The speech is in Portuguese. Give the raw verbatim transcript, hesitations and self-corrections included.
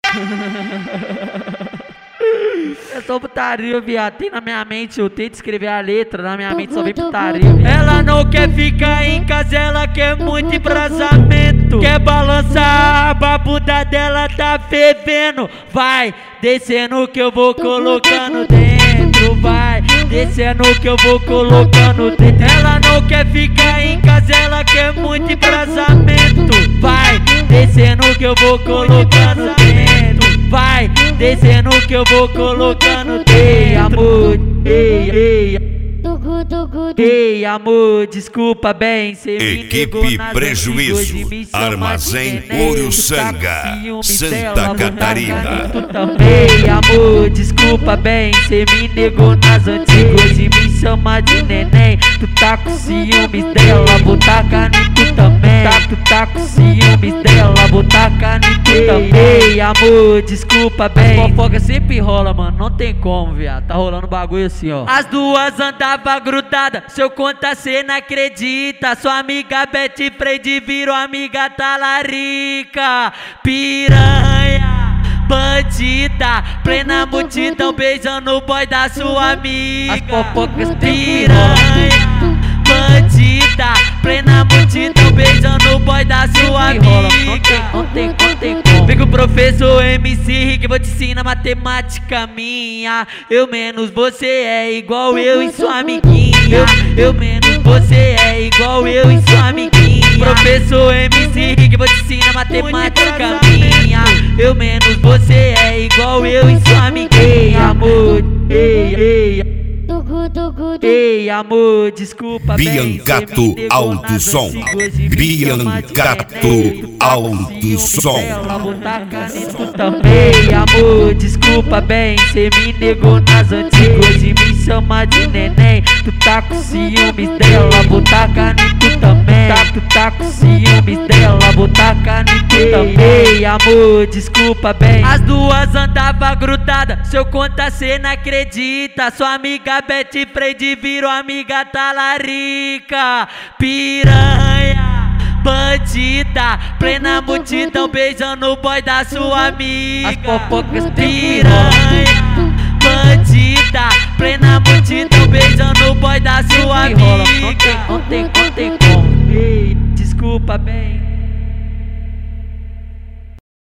É só putaria, viado. Tem na minha mente, eu tento escrever a letra, na minha mente só vem putaria, viado. Ela não quer ficar em casa, ela quer muito embrasamento. Quer balançar, a bunda dela tá fervendo. Vai descendo que eu vou colocando dentro. Vai descendo que eu vou colocando dentro. Ela não quer ficar em casa, ela quer muito embrasamento. Vai descendo que eu vou colocando dentro. Vai descendo que eu vou colocando. Ei, amor, ei, ei. Ei, amor, desculpa bem. Equipe Prejuízo, Armazém Uruçanga, Santa Catarina. Ei, amor, desculpa bem. Cê me negou nas antigas e me chama de neném. Tu tá com ciúmes dela, vou tacar em tu também. Tá, tu tá com ciúmes dela, vou tacar em tu também. Ei, amor, desculpa bem. As fofoca sempre rola, mano, não tem como, viado. Tá rolando bagulho assim, ó. As duas andava grudada, se eu contar cê não acredita. Sua amiga Betty Freire virou amiga talarica. Piranha, bandida, plena multidão beijando o boy da sua amiga. As fofocas piranha, bandida, plena multidão beijando o boy da sua amiga. Não tem, não tem, não tem como. Vem com o professor M C Rick, vou te ensinar matemática minha. Eu menos você é igual eu e sua amiguinha. Eu, eu menos você é igual eu e sua amiguinha. Professor M C Rick, vou te ensinar matemática minha. Eu menos você é igual eu e sua amiguinha. Amor, ei, ei. Ei, amor, desculpa bem. Biancato Alto Som. Biancato Alto Som. Ei, amor, desculpa bem. Cê me negou nas antigas e me chama de neném. Tu tá com ciúmes dela, vou tacar em tu também. Tá, tu tá com ciúmes dela, vou tacar em tu também. Ei, amor, desculpa bem. As duas andava grudada, se eu contar cê não acredita. Sua amiga Betty Freire virou amiga talarica. Piranha, bandida, plena multidão beijando o boy da sua amiga. As fofocas piranha, bandida, plena multidão beijando o boy da sua amiga. Não tem, não tem, não tem como. Ei, desculpa bem.